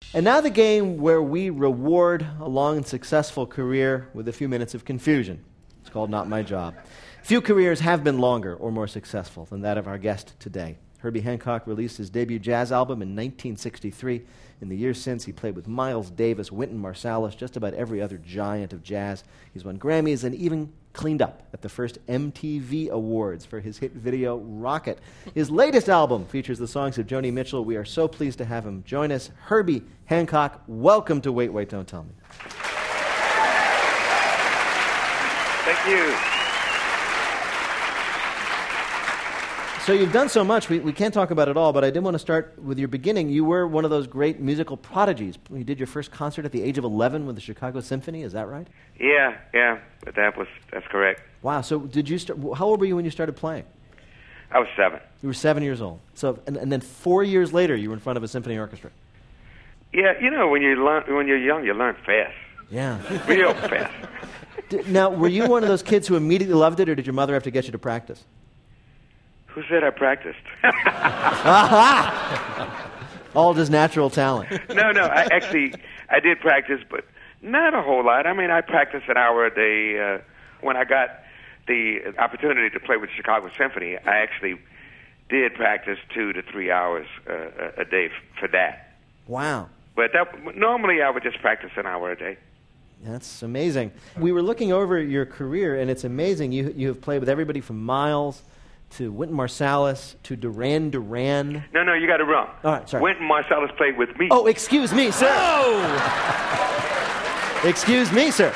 And now the game where we reward a long and successful career with a few minutes of confusion. It's called Not My Job. Few careers have been longer or more successful than that of our guest today. Herbie Hancock released his debut jazz album in 1963. In the years since, he played with Miles Davis, Wynton Marsalis, just about every other giant of jazz. He's won Grammys and even cleaned up at the first MTV Awards for his hit video, Rocket. His latest album features the songs of Joni Mitchell. We are so pleased to have him join us. Herbie Hancock, welcome to Wait, Wait, Don't Tell Me. Thank you. So you've done so much, we can't talk about it all, but I did want to start with your beginning. You were one of those great musical prodigies. You did your first concert at the age of 11 with the Chicago Symphony, is that right? Yeah, but that's correct. Wow, so how old were you when you started playing? I was 7. You were 7 years old. So, and then 4 years later, you were in front of a symphony orchestra. Yeah, when you're young, you learn fast. Yeah. Real fast. Now, were you one of those kids who immediately loved it, or did your mother have to get you to practice? Who said I practiced? All just natural talent. No, I did practice, but not a whole lot. I mean, I practiced an hour a day. When I got the opportunity to play with the Chicago Symphony, I actually did practice 2 to 3 hours a day for that. Wow. But normally I would just practice an hour a day. That's amazing. We were looking over your career, and it's amazing. You have played with everybody from Miles to Wynton Marsalis to Duran Duran. No, you got it wrong. All right, sorry. Wynton Marsalis played with me. Oh, excuse me, sir. Oh! Excuse me, sir.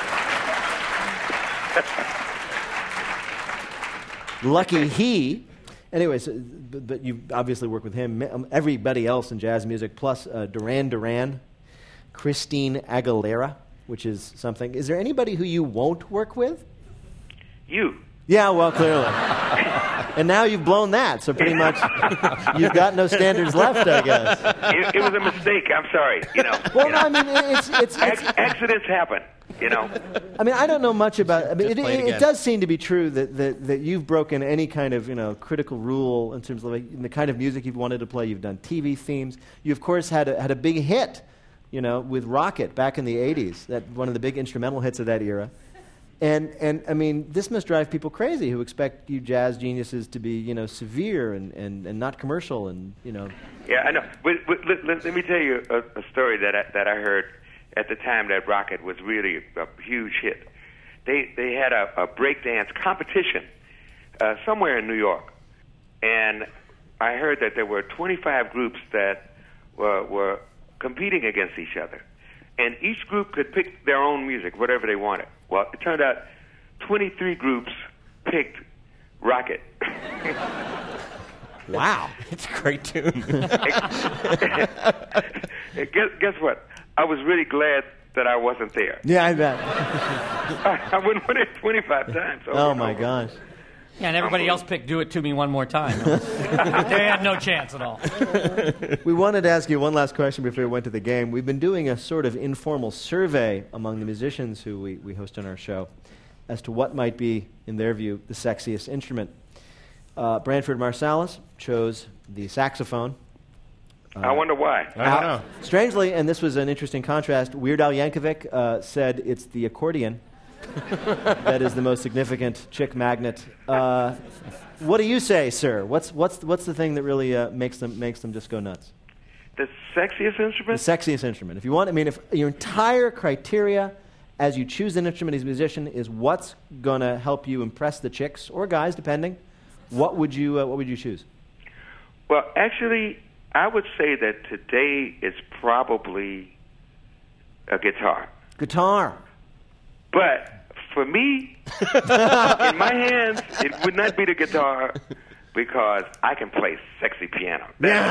Lucky he. Anyways, but you obviously work with him. Everybody else in jazz music, plus Duran Duran, Christine Aguilera, which is something. Is there anybody who you won't work with? You. Yeah, well, clearly. And now you've blown that, so pretty much you've got no standards left, I guess. It was a mistake. I'm sorry. Well, no, I mean, it's accidents happen. I mean, I don't know much about. I mean, it does seem to be true that you've broken any kind of critical rule in terms of the kind of music you've wanted to play. You've done TV themes. You, of course, had a big hit, with Rocket back in the '80s. That one of the big instrumental hits of that era. And I mean, this must drive people crazy who expect you jazz geniuses to be, severe and not commercial and. Yeah, I know. But let me tell you a story that I heard at the time that Rocket was really a huge hit. They had a breakdance competition somewhere in New York, and I heard that there were 25 groups that were competing against each other, and each group could pick their own music, whatever they wanted. Well, it turned out 23 groups picked Rocket. Wow, it's a great tune. Guess what? I was really glad that I wasn't there. Yeah, I bet. I wouldn't win it 25 times. Oh, my gosh. Yeah, and everybody else picked Do It To Me One More Time. They had no chance at all. We wanted to ask you one last question before we went to the game. We've been doing a sort of informal survey among the musicians who we host on our show as to what might be, in their view, the sexiest instrument. Branford Marsalis chose the saxophone. I wonder why. I don't know. Strangely, and this was an interesting contrast, Weird Al Yankovic said it's the accordion that is the most significant chick magnet. What do you say, sir? What's the thing that really makes them just go nuts? The sexiest instrument? The sexiest instrument. If you want, if your entire criteria as you choose an instrument as a musician is what's going to help you impress the chicks or guys, depending, what would you choose? Well, actually, I would say that today it's probably a guitar. Guitar. But for me, in my hands, it would not be the guitar because I can play sexy piano.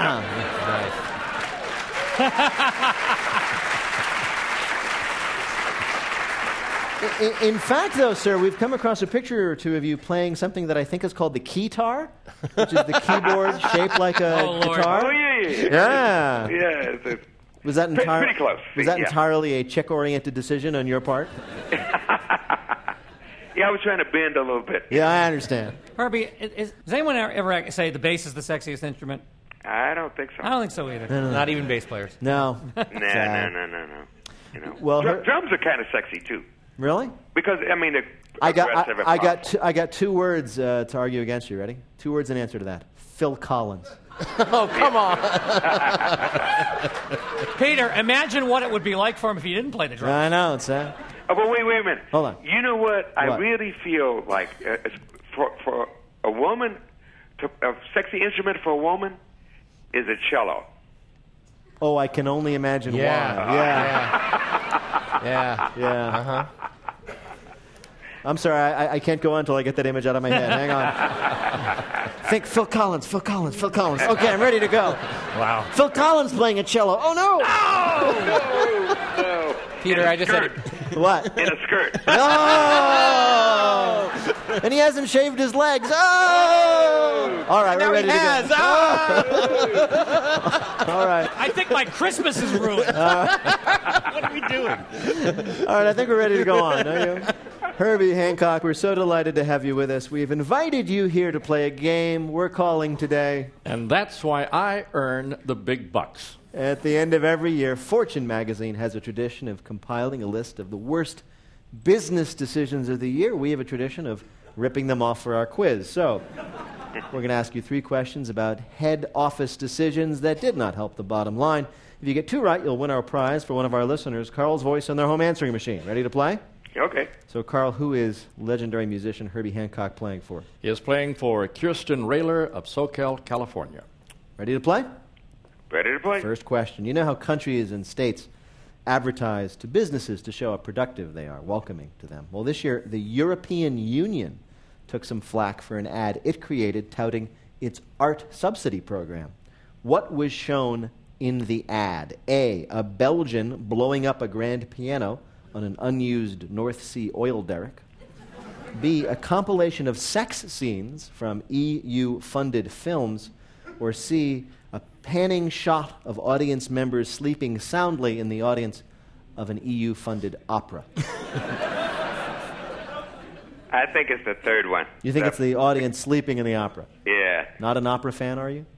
In fact, though, sir, we've come across a picture or two of you playing something that I think is called the keytar, which is the keyboard shaped like a guitar. Oh, yeah. Yeah. Was that pretty close. Was that entirely a chick-oriented decision on your part? Yeah, I was trying to bend a little bit. Yeah, I understand. Herbie, does anyone ever say the bass is the sexiest instrument? I don't think so. I don't think so either. Not even bass players. No. No. You know, Well, drums are kind of sexy too, Really? because I mean, they're I aggressive and powerful. got two words to argue against you. Ready? 2 words in answer to that. Phil Collins. Oh, come on. Peter, imagine what it would be like for him if he didn't play the drums. I know, it's Oh, but wait a minute. Hold on. You know what? I What? really feel like for a woman, a sexy instrument for a woman is a cello. Oh, I can only imagine why. Yeah. Uh-huh. I'm sorry, I can't go on until I get that image out of my head. Hang on. Think Phil Collins. Okay, I'm ready to go. Wow. Phil Collins playing a cello. Oh, no! No. Peter, I just said it. What? In a skirt. Oh! And he hasn't shaved his legs. Oh! All right, we're ready to go. All right. I think my Christmas is ruined. What are we doing? All right, I think we're ready to go on. Are you? Herbie Hancock, we're so delighted to have you with us. We've invited you here to play a game we're calling today. And that's why I earn the big bucks. At the end of every year, Fortune magazine has a tradition of compiling a list of the worst business decisions of the year. We have a tradition of ripping them off for our quiz. So, we're going to ask you 3 questions about head office decisions that did not help the bottom line. If you get 2 right, you'll win our prize for one of our listeners, Carl's voice on their home answering machine. Ready to play? Okay. So, Carl, who is legendary musician Herbie Hancock playing for? He is playing for Kirsten Rayler of SoCal, California. Ready to play? Ready to play. First question. You know how countries and states advertise to businesses to show how productive they are, welcoming to them. Well, this year, the European Union took some flack for an ad it created touting its art subsidy program. What was shown in the ad? A Belgian blowing up a grand piano on an unused North Sea oil derrick. B, a compilation of sex scenes from EU-funded films. Or C, a panning shot of audience members sleeping soundly in the audience of an EU-funded opera. I think it's the third one. You think it's the audience sleeping in the opera? Yeah. Not an opera fan, are you?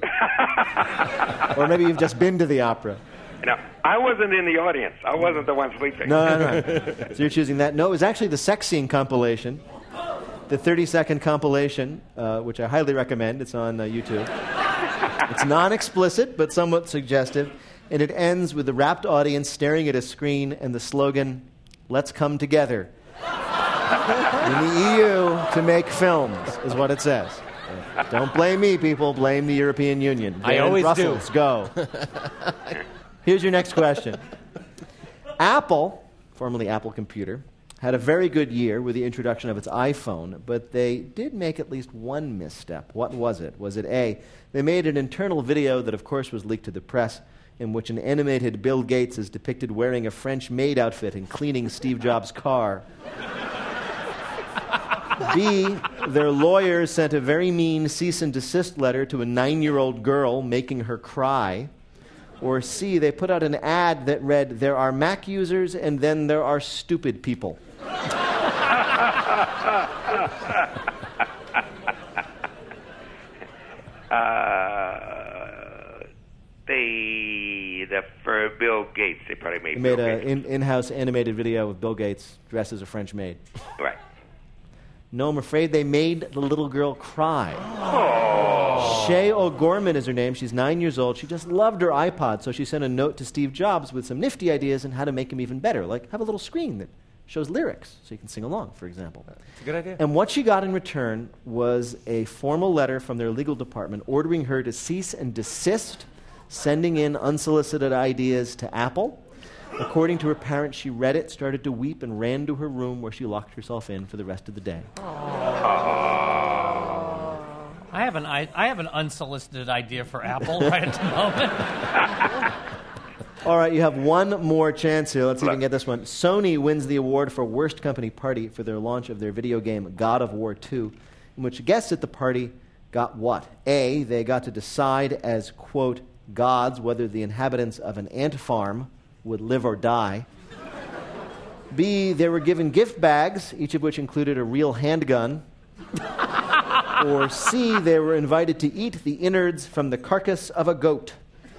Or maybe you've just been to the opera. No, I wasn't in the audience. I wasn't the one sleeping. No. So you're choosing that. No, it was actually the sex scene compilation, the 30-second compilation, which I highly recommend. It's on YouTube. It's non-explicit, but somewhat suggestive. And it ends with the rapt audience staring at a screen and the slogan, "Let's come together in the EU to make films," is what it says. Don't blame me, people. Blame the European Union. I always Brussels, do. Go. Here's your next question. Apple, formerly Apple Computer, had a very good year with the introduction of its iPhone, but they did make at least one misstep. What was it? Was it A, they made an internal video that, of course, was leaked to the press, in which an animated Bill Gates is depicted wearing a French maid outfit and cleaning Steve Jobs' car? B, their lawyers sent a very mean cease and desist letter to a 9-year-old girl, making her cry? Or C, they put out an ad that read, "There are Mac users and then there are stupid people." For Bill Gates, they probably made. They made Bill an Gates. in-house animated video of Bill Gates dressed as a French maid. Right. No, I'm afraid they made the little girl cry. Shay O'Gorman is her name. She's 9 years old. She just loved her iPod, so she sent a note to Steve Jobs with some nifty ideas on how to make him even better, like have a little screen that shows lyrics so you can sing along, for example. It's a good idea. And what she got in return was a formal letter from their legal department ordering her to cease and desist sending in unsolicited ideas to Apple. According to her parents, she read it, started to weep, and ran to her room where she locked herself in for the rest of the day. I have an unsolicited idea for Apple right at the moment. All right, you have one more chance here. Let's see if we can get this one. Sony wins the award for Worst Company Party for their launch of their video game God of War 2, in which guests at the party got what? A, they got to decide as, quote, gods whether the inhabitants of an ant farm would live or die. B, they were given gift bags, each of which included a real handgun. Or C, they were invited to eat the innards from the carcass of a goat.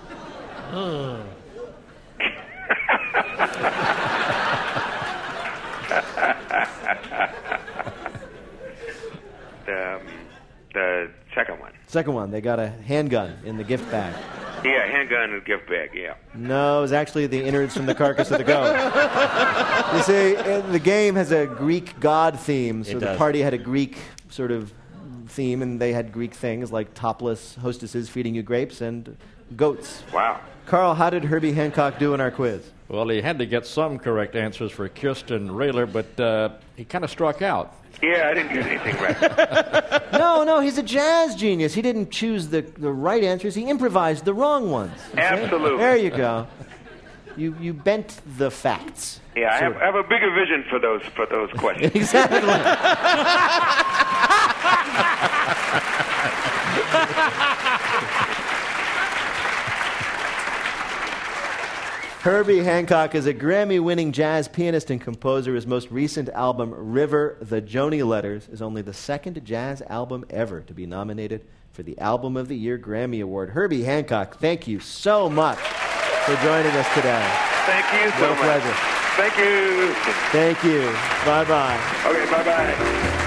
The second one. Second one, they got a handgun in the gift bag. Yeah, handgun and gift bag, yeah. No, it was actually the innards from the carcass of the goat. You see, the game has a Greek god theme, so It the does. party had a Greek sort of theme, and they had Greek things like topless hostesses feeding you grapes and goats. Wow. Carl, how did Herbie Hancock do in our quiz? Well, he had to get some correct answers for Kirsten Rayler, but he kind of struck out. Yeah, I didn't get anything right. No, he's a jazz genius. He didn't choose the right answers. He improvised the wrong ones. You see? Absolutely. There you go. You bent the facts. Yeah, I have a bigger vision for those questions. Exactly. Herbie Hancock is a Grammy-winning jazz pianist and composer. His most recent album, River, The Joni Letters, is only the second jazz album ever to be nominated for the Album of the Year Grammy Award. Herbie Hancock, thank you so much for joining us today. Thank you so What a much. pleasure. Thank you. Thank you. Bye-bye. Okay, bye-bye.